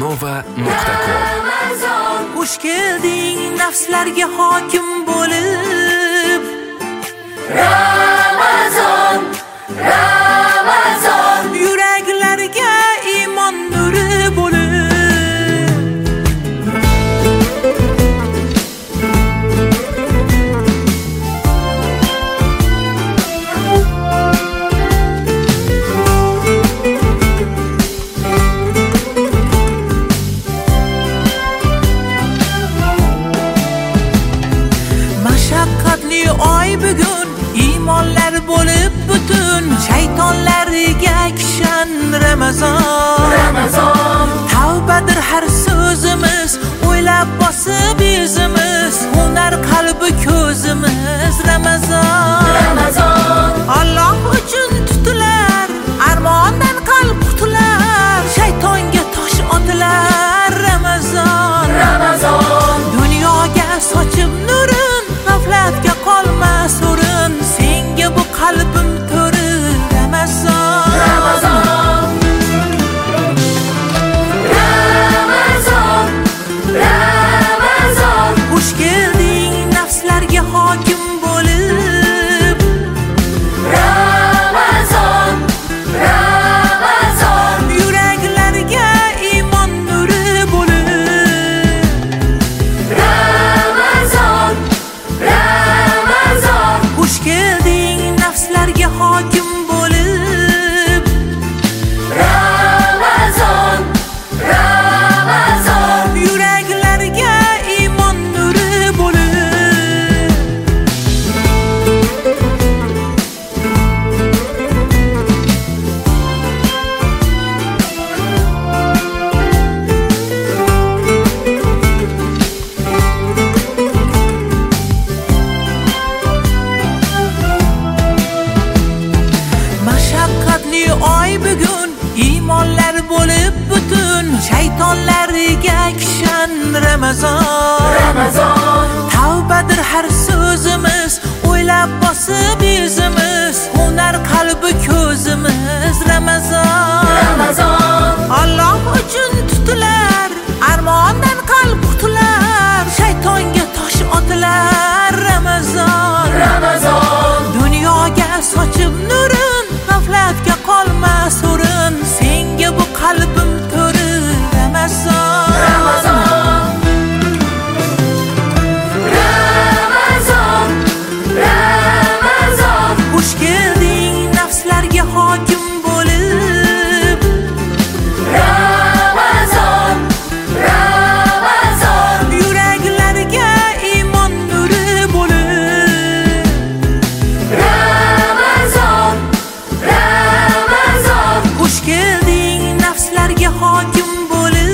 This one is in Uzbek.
nova.com. Xush kelding nafslarga hokim bo'lib. Ramazon, Ramazon, yuraklarga iymon nuri bo'lib. Mashaqqatli oy bugun, iymonlar bo'lib butun, shaytonlarga kishan Ramazon. Ramazon, tavbadir har so'zimiz, o'ylab bosib izimiz, hunar qalbi ko'zimiz. Ramazon, Ramazon, Alloh uchun tutilar, armondan qalb qutular, shaytonga tosh otilar. Ramazon, Ramazon, dunyoga sochib nurin, g'aflatga qolmas o'rin, senga bu qalbim to'ri. Ramazon, Ramazon, Ramazon, Ramazon, xush kelding nafslarga hokim bo'lib. Ramazon, Ramazon, yuraklarga iymon nuri bo'lib. Ramazon, Ramazon, xush kelding nafslarga hokim bo'lib. Ramazon, Ramazon, yuraklarga iymon nuri bo'lib. Mashaqqatli oy bugun, iymonlar bo'lib butun, shaytonlarga kishan Ramazon. Ramazon, tavbadir har so'zimiz, o'ylab bosib izimiz, hunar qalbi ko'zimiz. Ramazon, Ramazon, Alloh uchun tutilar, armondan qalb qutular, shaytonga tosh otilar. Ramazon, Ramazon, dunyoga sochib nurin, g'aflatga qolmas o'rin, senga bu qalbim to'ri. Ramazon, Ramazon, Ramazon, Ramazon, xush kelding nafslarga hokim bo'lib. Ramazon, Ramazon, yuraklarga iymon nuri bo'lib. Ramazon, Ramazon, xush kelding nafslarga hokim bo'lib.